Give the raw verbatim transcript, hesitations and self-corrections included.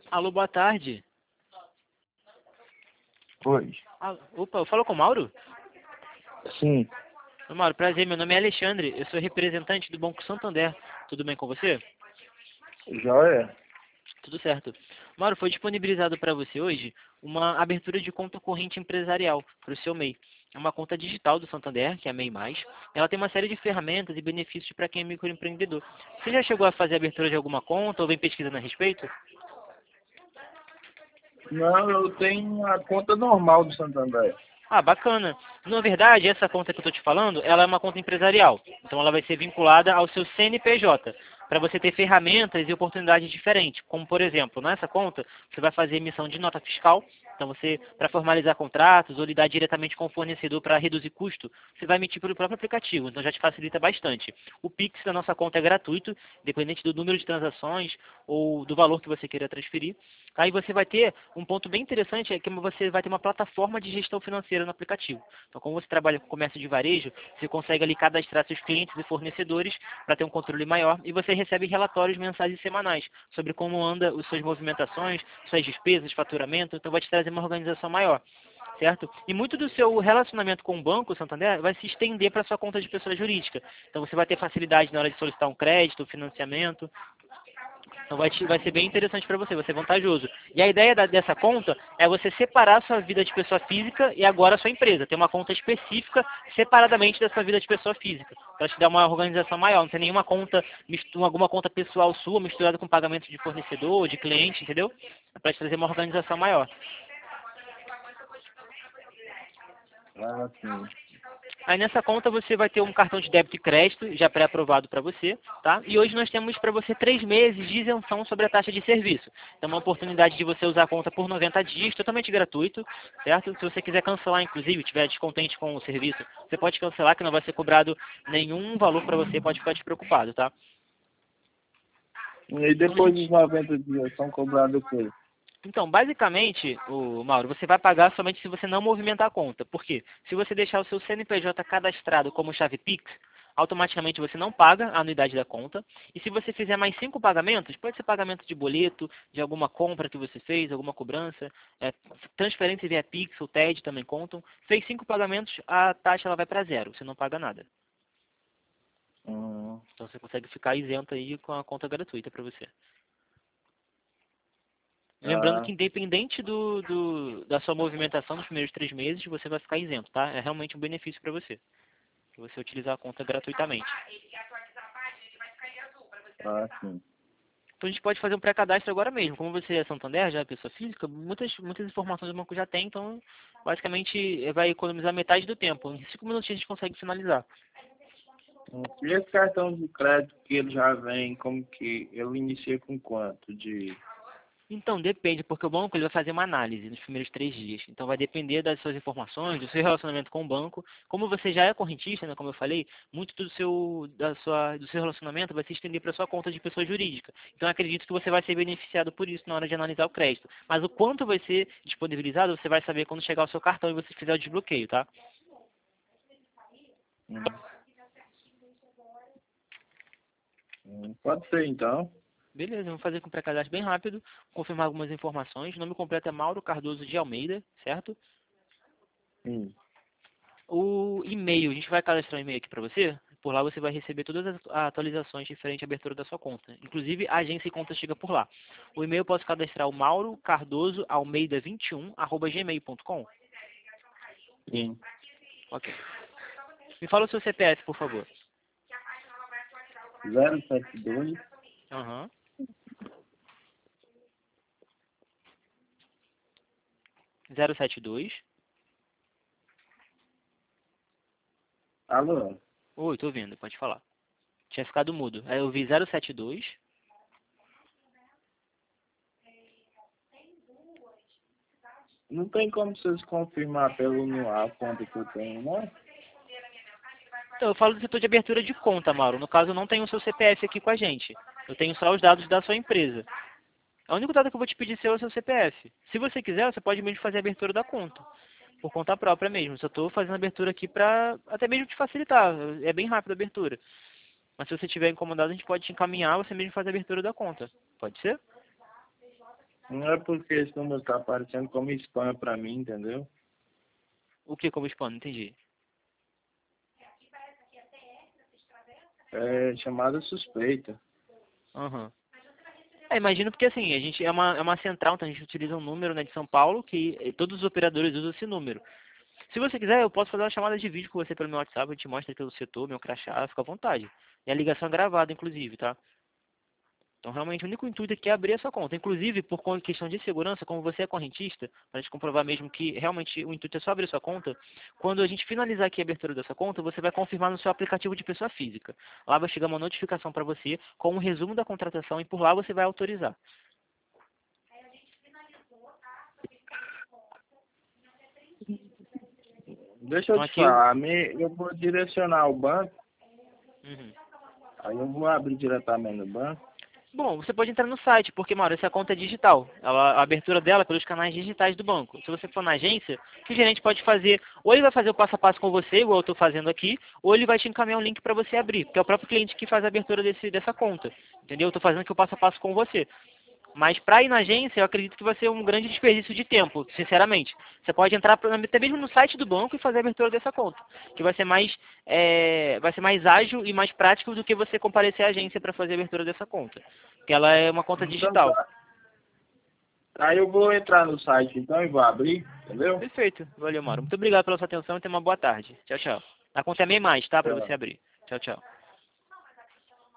Alô, boa tarde. Oi. Ah, opa, falou com o Mauro? Sim, Ô, Mauro, prazer, meu nome é Alexandre, eu sou representante do Banco Santander. Tudo bem com você? joia. Tudo certo. Mauro, foi disponibilizado para você hoje uma abertura de conta corrente empresarial para o seu M E I. É uma conta digital do Santander, que é a M E I mais. Ela tem uma série de ferramentas e benefícios para quem é microempreendedor. Você já chegou a fazer a abertura de alguma conta ou vem pesquisando a respeito? Não, eu tenho a conta normal do Santander. Ah, bacana. Na verdade, essa conta que eu estou te falando, ela é uma conta empresarial. Então, ela vai ser vinculada ao seu C N P J, para você ter ferramentas e oportunidades diferentes. Como, por exemplo, nessa conta, você vai fazer emissão de nota fiscal. Então, você, para formalizar contratos ou lidar diretamente com o fornecedor para reduzir custo, você vai emitir pelo próprio aplicativo. Então, já te facilita bastante. O Pix da nossa conta é gratuito, independente do número de transações ou do valor que você queira transferir. Aí você vai ter um ponto bem interessante, é que você vai ter uma plataforma de gestão financeira no aplicativo. Então, como você trabalha com comércio de varejo, você consegue ali cadastrar seus clientes e fornecedores para ter um controle maior e você recebe relatórios mensais e semanais sobre como anda as suas movimentações, suas despesas, faturamento. Então, vai te trazer uma organização maior. Certo? E muito do seu relacionamento com o banco, Santander, vai se estender para a sua conta de pessoa jurídica. Então, você vai ter facilidade na hora de solicitar um crédito, um financiamento. Então vai, te- vai ser bem interessante para você, vai ser vantajoso. E a ideia da- dessa conta é você separar a sua vida de pessoa física e agora a sua empresa. Ter uma conta específica separadamente da sua vida de pessoa física. Para te dar uma organização maior. Não tem nenhuma conta, mistu- alguma conta pessoal sua misturada com pagamento de fornecedor, de cliente, entendeu? É para te trazer uma organização maior. Ah, sim. Aí nessa conta você vai ter um cartão de débito e crédito já pré-aprovado para você, tá? E hoje nós temos para você três meses de isenção sobre a taxa de serviço. Então é uma oportunidade de você usar a conta por noventa dias, totalmente gratuito, certo? Se você quiser cancelar, inclusive, estiver descontente com o serviço, você pode cancelar que não vai ser cobrado nenhum valor para você, pode ficar despreocupado, tá? E Então, depois dos noventa dias são cobrados o quê? Então, basicamente, o Mauro, você vai pagar somente se você não movimentar a conta. Por quê? Se você deixar o seu C N P J cadastrado como chave Pix, automaticamente você não paga a anuidade da conta. E se você fizer mais cinco pagamentos, pode ser pagamento de boleto, de alguma compra que você fez, alguma cobrança, é, transferência via Pix ou T E D também contam. Fez cinco pagamentos, a taxa ela vai para zero, você não paga nada. Hum, Então você consegue ficar isento aí com a conta gratuita para você. Lembrando ah, que independente do, do- da sua movimentação nos primeiros três meses, você vai ficar isento, tá? É realmente um benefício para você, se você utilizar a conta gratuitamente. ah, sim. Então a gente pode fazer um pré-cadastro agora mesmo. Como você é Santander, já é pessoa física, muitas, muitas informações do banco já tem, então basicamente eh, vai economizar metade do tempo. Em cinco minutos a gente consegue finalizar. Hum, E esse cartão de crédito que ele já vem, como que ele inicia com quanto de... Então, depende, porque o banco ele vai fazer uma análise nos primeiros três dias. Então, vai depender das suas informações, do seu relacionamento com o banco. Como você já é correntista, né, como eu falei, muito do seu, da sua, do seu relacionamento vai se estender para sua conta de pessoa jurídica. Então, eu acredito que você vai ser beneficiado por isso na hora de analisar o crédito. Mas o quanto vai ser disponibilizado, você vai saber quando chegar o seu cartão e você fizer o desbloqueio, tá? Hum, hum, pode ser então. Beleza, vamos fazer com o pré-cadastro bem rápido, confirmar algumas informações. O nome completo é Mauro Cardoso de Almeida, certo? Sim. O e-mail, a gente vai cadastrar um e-mail aqui para você. Por lá você vai receber todas as atualizações referente à abertura da sua conta. Inclusive, a agência e conta chega por lá. O e-mail eu posso cadastrar o mauro cardoso almeida vinte e um arroba gmail ponto com. Sim. Ok. Me fala o seu C P F, por favor. zero sete dois. Aham. zero sete dois. Alô? Oi, tô ouvindo, pode falar. Tinha ficado mudo. Aí eu vi zero sete dois. Não tem como vocês confirmar pelo no a conta que eu tenho, não? Então, eu falo do setor de abertura de conta, Mauro. No caso, eu não tenho o seu C P F aqui com a gente. Eu tenho só os dados da sua empresa. O único dado que eu vou te pedir seu é o seu C P F. Se você quiser, você pode mesmo fazer a abertura da conta. Por conta própria mesmo. Só estou fazendo a abertura aqui para até mesmo te facilitar. É bem rápido a abertura. Mas se você estiver incomodado, a gente pode te encaminhar, você mesmo faz a abertura da conta. Pode ser? Não é porque esse número tá aparecendo como spam pra mim, entendeu? O que como spam? Não entendi. É chamada suspeita. Aham. É, imagino porque assim, a gente é uma, é uma central, então a gente utiliza um número, né, de São Paulo, que eh, todos os operadores usam esse número. Se você quiser, eu posso fazer uma chamada de vídeo com você pelo meu WhatsApp, eu te mostro aqui o setor, meu crachá, fica à vontade. E a ligação é gravada, inclusive, tá? Então, realmente, o único intuito aqui é abrir a sua conta. Inclusive, por con- questão de segurança, como você é correntista, para a gente comprovar mesmo que realmente o intuito é só abrir a sua conta, quando a gente finalizar aqui a abertura dessa conta, você vai confirmar no seu aplicativo de pessoa física. Lá vai chegar uma notificação para você com um resumo da contratação e por lá você vai autorizar. Deixa eu Então, te aqui... eu- falar, me- eu vou direcionar o banco, Uhum. aí eu vou abrir diretamente no banco. Bom, você pode entrar no site, porque, Mauro, essa conta é digital. Ela, a abertura dela é pelos canais digitais do banco. Se você for na agência, o que o gerente pode fazer? Ou ele vai fazer o passo a passo com você, igual eu estou fazendo aqui, ou ele vai te encaminhar um link para você abrir, porque é o próprio cliente que faz a abertura desse, dessa conta. Entendeu? Eu estou fazendo aqui o passo a passo com você. Mas para ir na agência, eu acredito que vai ser um grande desperdício de tempo, sinceramente. Você pode entrar pra- até mesmo no site do banco e fazer a abertura dessa conta, que vai ser mais, é, vai ser mais ágil e mais prático do que você comparecer à agência para fazer a abertura dessa conta, porque ela é uma conta Então digital. tá. Aí eu vou entrar no site então e vou abrir, entendeu? Perfeito, valeu, Mauro. Muito obrigado pela sua atenção e tenha uma boa tarde. Tchau, tchau. A conta é meio mais, tá, para Tchau. você abrir. Tchau, tchau.